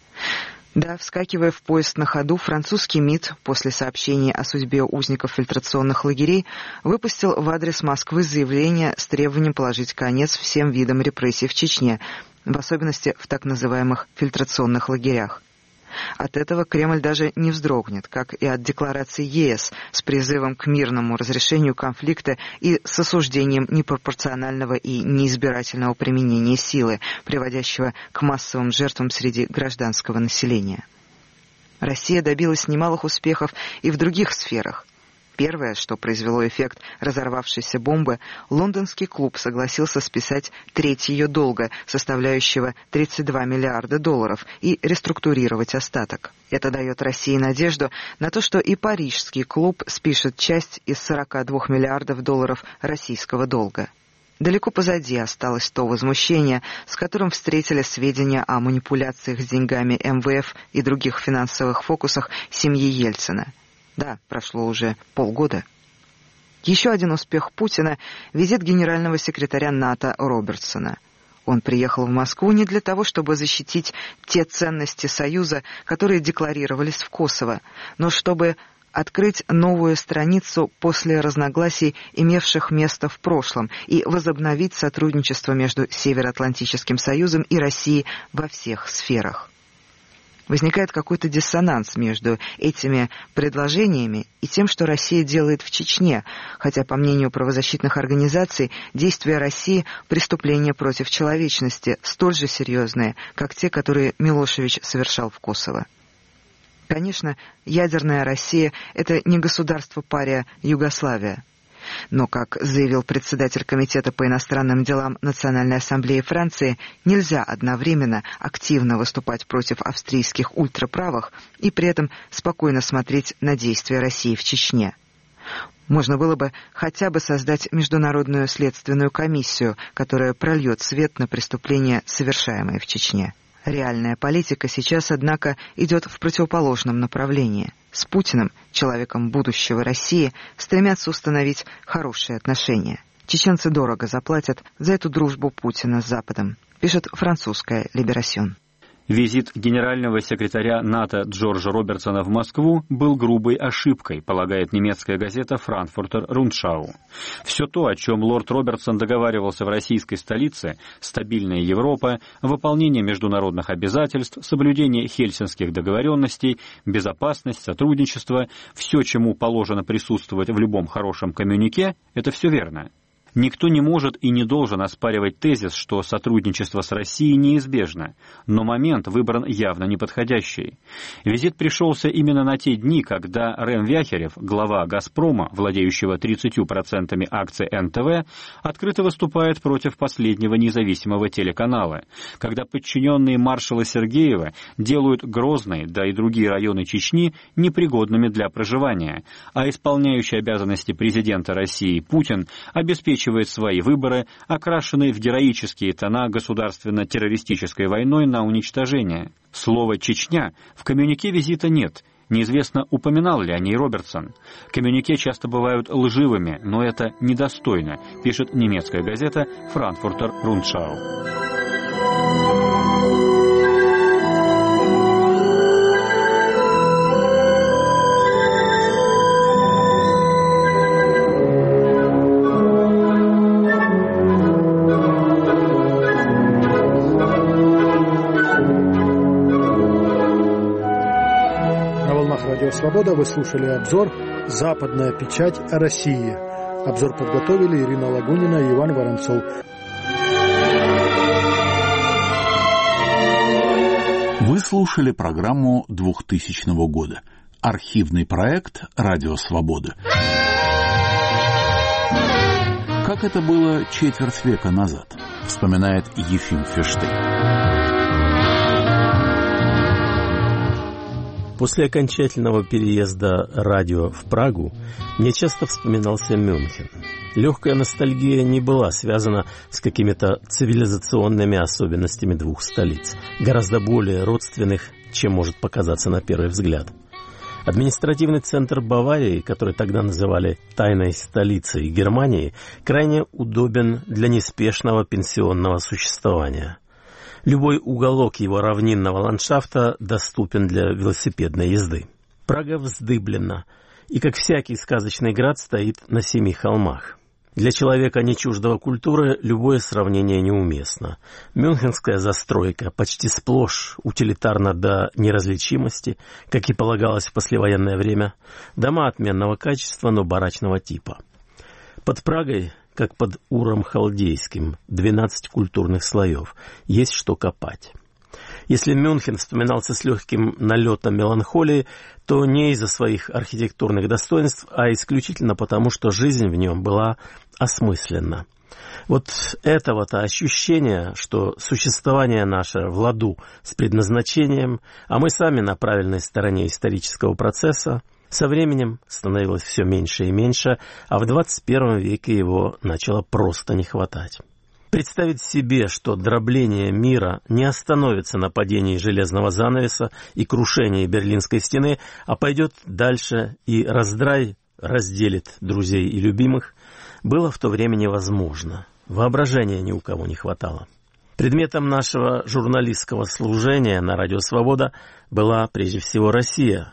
Да, вскакивая в поезд на ходу, французский МИД после сообщения о судьбе узников фильтрационных лагерей выпустил в адрес Москвы заявление с требованием положить конец всем видам репрессий в Чечне, в особенности в так называемых фильтрационных лагерях. От этого Кремль даже не вздрогнет, как и от декларации ЕС с призывом к мирному разрешению конфликта и с осуждением непропорционального и неизбирательного применения силы, приводящего к массовым жертвам среди гражданского населения. Россия добилась немалых успехов и в других сферах. Первое, что произвело эффект разорвавшейся бомбы, лондонский клуб согласился списать треть ее долга, составляющего тридцать два миллиарда долларов, и реструктурировать остаток. Это дает России надежду на то, что и парижский клуб спишет часть из сорок два миллиардов долларов российского долга. Далеко позади осталось то возмущение, с которым встретили сведения о манипуляциях с деньгами эм вэ эф и других финансовых фокусах семьи Ельцина. Да, прошло уже полгода. Еще один успех Путина – визит генерального секретаря НАТО Робертсона. Он приехал в Москву не для того, чтобы защитить те ценности Союза, которые декларировались в Косово, но чтобы открыть новую страницу после разногласий, имевших место в прошлом, и возобновить сотрудничество между Североатлантическим Союзом и Россией во всех сферах. Возникает какой-то диссонанс между этими предложениями и тем, что Россия делает в Чечне, хотя, по мнению правозащитных организаций, действия России – преступления против человечности, столь же серьезные, как те, которые Милошевич совершал в Косово. Конечно, ядерная Россия – это не государство-пария Югославия. Но, как заявил председатель Комитета по иностранным делам Национальной ассамблеи Франции, нельзя одновременно активно выступать против австрийских ультраправых и при этом спокойно смотреть на действия России в Чечне. Можно было бы хотя бы создать международную следственную комиссию, которая прольет свет на преступления, совершаемые в Чечне. Реальная политика сейчас, однако, идет в противоположном направлении. С Путиным, человеком будущего России, стремятся установить хорошие отношения. Чеченцы дорого заплатят за эту дружбу Путина с Западом, пишет французская «Либерасьон». Визит генерального секретаря НАТО Джорджа Робертсона в Москву был грубой ошибкой, полагает немецкая газета «Франкфуртер Рундшау». Все то, о чем лорд Робертсон договаривался в российской столице, стабильная Европа, выполнение международных обязательств, соблюдение хельсинских договоренностей, безопасность, сотрудничество, все, чему положено присутствовать в любом хорошем коммюнике, это все верно. Никто не может и не должен оспаривать тезис, что сотрудничество с Россией неизбежно, но момент выбран явно неподходящий. Визит пришелся именно на те дни, когда Рэм Вяхерев, глава «Газпрома», владеющего тридцатью процентами акций эн тэ вэ, открыто выступает против последнего независимого телеканала, когда подчиненные маршала Сергеева делают Грозный, да и другие районы Чечни непригодными для проживания, а исполняющий обязанности президента России Путин обеспечивает свои выборы, окрашенные в героические тона государственно-террористической войной на уничтожение. Слова «Чечня» в коммюнике визита нет. Неизвестно, упоминал ли о ней Робертсон. Коммюнике часто бывают лживыми, но это недостойно, пишет немецкая газета «Франкфуртер Рундшау». Радио «Свобода» вы слушали обзор «Западная печать о России». Обзор подготовили Ирина Лагунина и Иван Воронцов. Вы слушали программу двухтысячного года. Архивный проект «Радио Свобода». Как это было четверть века назад, вспоминает Ефим Ферштейн. После окончательного переезда радио в Прагу мне часто вспоминался Мюнхен. Легкая ностальгия не была связана с какими-то цивилизационными особенностями двух столиц, гораздо более родственных, чем может показаться на первый взгляд. Административный центр Баварии, который тогда называли «тайной столицей Германии», крайне удобен для неспешного пенсионного существования. Любой уголок его равнинного ландшафта доступен для велосипедной езды. Прага вздыблена и, как всякий сказочный град, стоит на семи холмах. Для человека, не чуждого культуры, любое сравнение неуместно. Мюнхенская застройка почти сплошь утилитарна до неразличимости, как и полагалось в послевоенное время. Дома отменного качества, но барачного типа. Под Прагой, как под Уром Халдейским, двенадцать культурных слоев. Есть что копать. Если Мюнхен вспоминался с легким налетом меланхолии, то не из-за своих архитектурных достоинств, а исключительно потому, что жизнь в нем была осмысленна. Вот этого-то ощущения, что существование наше в ладу с предназначением, а мы сами на правильной стороне исторического процесса, со временем становилось все меньше и меньше, а в двадцать первом веке его начало просто не хватать. Представить себе, что дробление мира не остановится на падении железного занавеса и крушении Берлинской стены, а пойдет дальше и раздрай разделит друзей и любимых, было в то время невозможно. Воображения ни у кого не хватало. Предметом нашего журналистского служения на Радио Свобода была прежде всего Россия.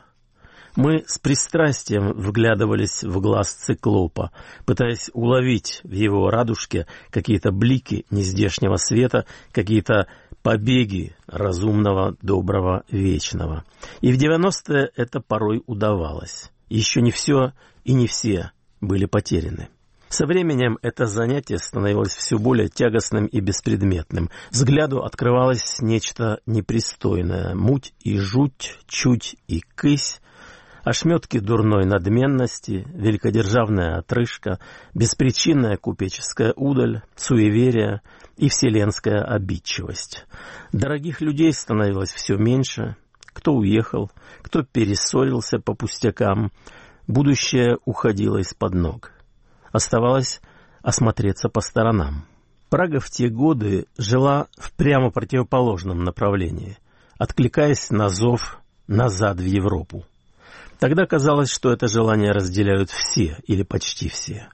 Мы с пристрастием вглядывались в глаз циклопа, пытаясь уловить в его радужке какие-то блики нездешнего света, какие-то побеги разумного, доброго, вечного. И в девяностые это порой удавалось. Еще не все и не все были потеряны. Со временем это занятие становилось все более тягостным и беспредметным. Взгляду открывалось нечто непристойное. Муть и жуть, чуть и кысь, ошметки дурной надменности, великодержавная отрыжка, беспричинная купеческая удаль, суеверие и вселенская обидчивость. Дорогих людей становилось все меньше. Кто уехал, кто перессорился по пустякам. Будущее уходило из-под ног. Оставалось осмотреться по сторонам. Прага в те годы жила в прямо противоположном направлении, откликаясь на зов назад в Европу. Тогда казалось, что это желание разделяют все или почти все.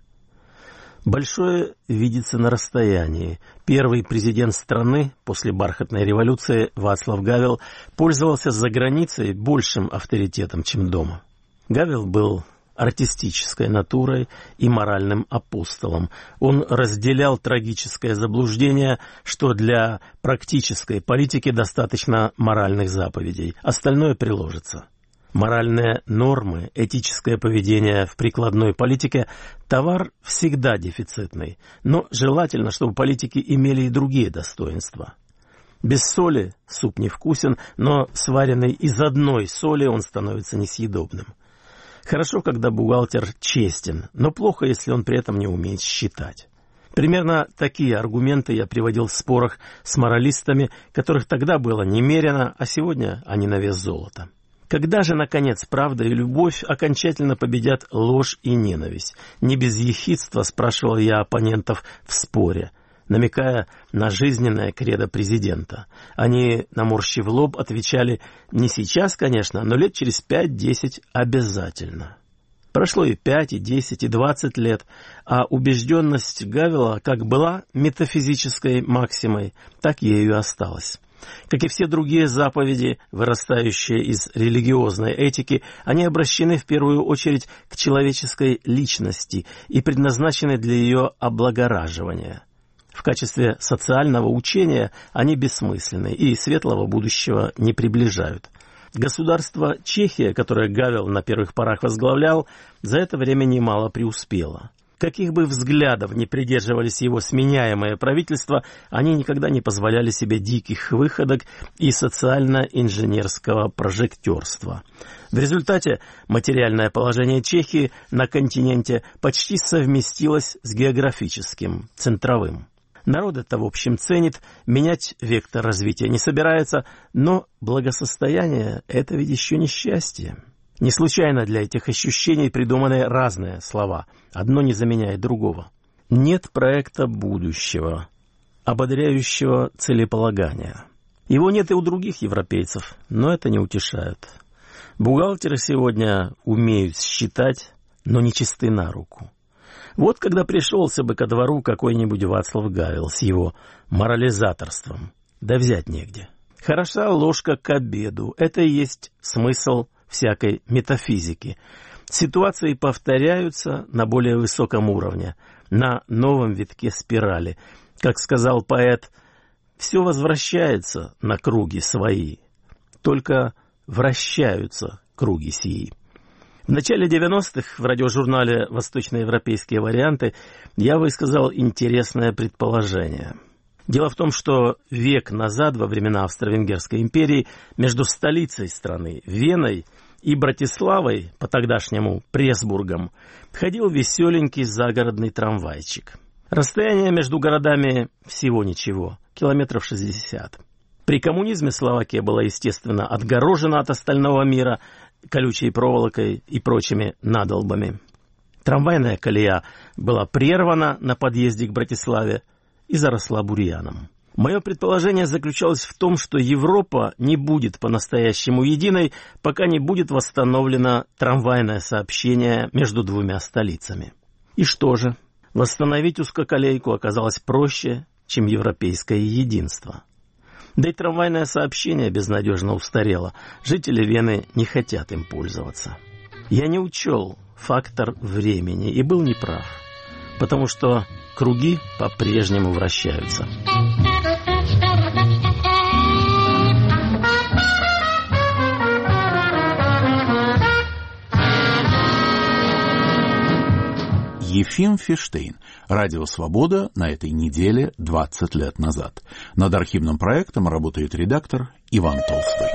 Большое видится на расстоянии. Первый президент страны после бархатной революции Вацлав Гавел пользовался за границей большим авторитетом, чем дома. Гавел был артистической натурой и моральным апостолом. Он разделял трагическое заблуждение, что для практической политики достаточно моральных заповедей, остальное приложится. Моральные нормы, этическое поведение в прикладной политике – товар всегда дефицитный, но желательно, чтобы политики имели и другие достоинства. Без соли суп невкусен, но сваренный из одной соли он становится несъедобным. Хорошо, когда бухгалтер честен, но плохо, если он при этом не умеет считать. Примерно такие аргументы я приводил в спорах с моралистами, которых тогда было немерено, а сегодня они на вес золота. Когда же, наконец, правда и любовь окончательно победят ложь и ненависть? Не без ехидства спрашивал я оппонентов в споре, намекая на жизненное кредо президента. Они, наморщив лоб, отвечали: не сейчас, конечно, но лет через пять-десять обязательно. Прошло и пять, и десять, и двадцать лет, а убежденность Гавела как была метафизической максимой, так ею и осталась. Как и все другие заповеди, вырастающие из религиозной этики, они обращены в первую очередь к человеческой личности и предназначены для ее облагораживания. В качестве социального учения они бессмысленны и светлого будущего не приближают. Государство Чехия, которое Гавел на первых порах возглавлял, за это время немало преуспело. Каких бы взглядов ни придерживались его сменяемое правительство, они никогда не позволяли себе диких выходок и социально-инженерского прожектерства. В результате материальное положение Чехии на континенте почти совместилось с географическим, центровым. Народ это, в общем, ценит, менять вектор развития не собирается, но благосостояние – это ведь еще не счастье. Не случайно для этих ощущений придуманы разные слова, одно не заменяет другого. Нет проекта будущего, ободряющего целеполагания. Его нет и у других европейцев, но это не утешает. Бухгалтеры сегодня умеют считать, но не чисты на руку. Вот когда пришелся бы ко двору какой-нибудь Вацлав Гавел с его морализаторством, да взять негде. Хороша ложка к обеду, это и есть смысл всякой метафизики. Ситуации повторяются на более высоком уровне, на новом витке спирали. Как сказал поэт, все возвращается на круги свои, только вращаются круги сии. В начале девяностых в радиожурнале «Восточноевропейские варианты» я высказал интересное предположение. Дело в том, что век назад, во времена Австро-Венгерской империи, между столицей страны, Веной, и Братиславой, по-тогдашнему Пресбургом, ходил веселенький загородный трамвайчик. Расстояние между городами всего ничего, километров шестьдесят. При коммунизме Словакия была, естественно, отгорожена от остального мира колючей проволокой и прочими надолбами. Трамвайная колея была прервана на подъезде к Братиславе и заросла бурьяном. Мое предположение заключалось в том, что Европа не будет по-настоящему единой, пока не будет восстановлено трамвайное сообщение между двумя столицами. И что же? Восстановить узкоколейку оказалось проще, чем европейское единство. Да и трамвайное сообщение безнадежно устарело. Жители Вены не хотят им пользоваться. Я не учел фактор времени и был неправ, потому что круги по-прежнему вращаются. Ефим Фиштейн. Радио «Свобода» на этой неделе двадцать лет назад. Над архивным проектом работает редактор Иван Толстой.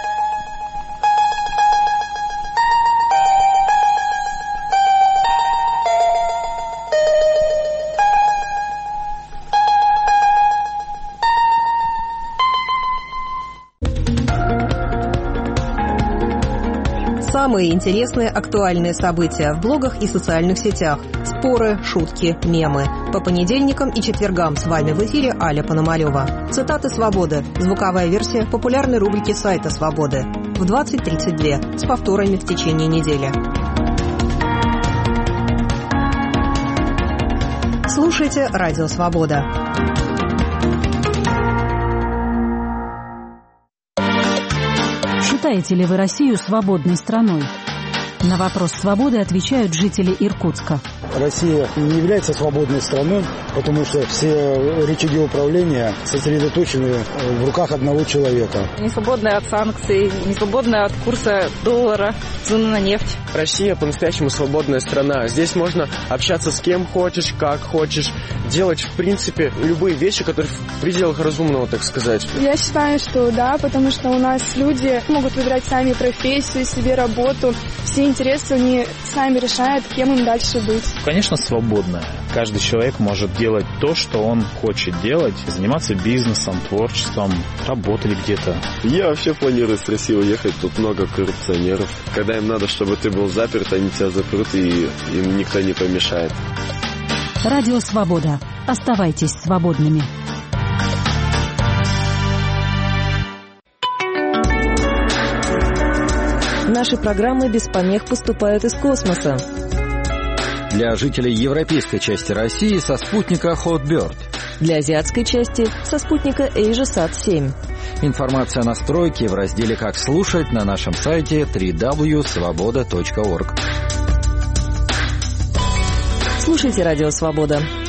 Самые интересные актуальные события в блогах и социальных сетях. Споры, шутки, мемы. По понедельникам и четвергам с вами в эфире Аля Пономарёва. Цитаты «Свободы». Звуковая версия популярной рубрики сайта «Свободы». В двадцать тридцать два. С повторами в течение недели. Слушайте «Радио Свобода». Считаете ли вы Россию свободной страной? На вопрос свободы отвечают жители Иркутска. Россия не является свободной страной, потому что все рычаги управления сосредоточены в руках одного человека. Не свободная от санкций, не свободная от курса доллара, цены на нефть. Россия по-настоящему свободная страна. Здесь можно общаться с кем хочешь, как хочешь, делать, в принципе, любые вещи, которые в пределах разумного, так сказать. Я считаю, что да, потому что у нас люди могут выбирать сами профессию, себе работу. Все интересы они сами решают, кем им дальше быть. Конечно, свободная. Каждый человек может делать то, что он хочет делать, заниматься бизнесом, творчеством, работать где-то. Я вообще планирую с России уехать, тут много коррупционеров. Когда им надо, чтобы ты был заперт, они тебя запрут, и им никто не помешает. Радио «Свобода». Оставайтесь свободными. Наши программы без помех поступают из космоса. Для жителей европейской части России со спутника Hotbird. Для азиатской части со спутника AsiaSat семь. Информация о настройке в разделе «Как слушать» на нашем сайте дабл ю дабл ю дабл ю точка свобода точка орг. Слушайте «Радио Свобода».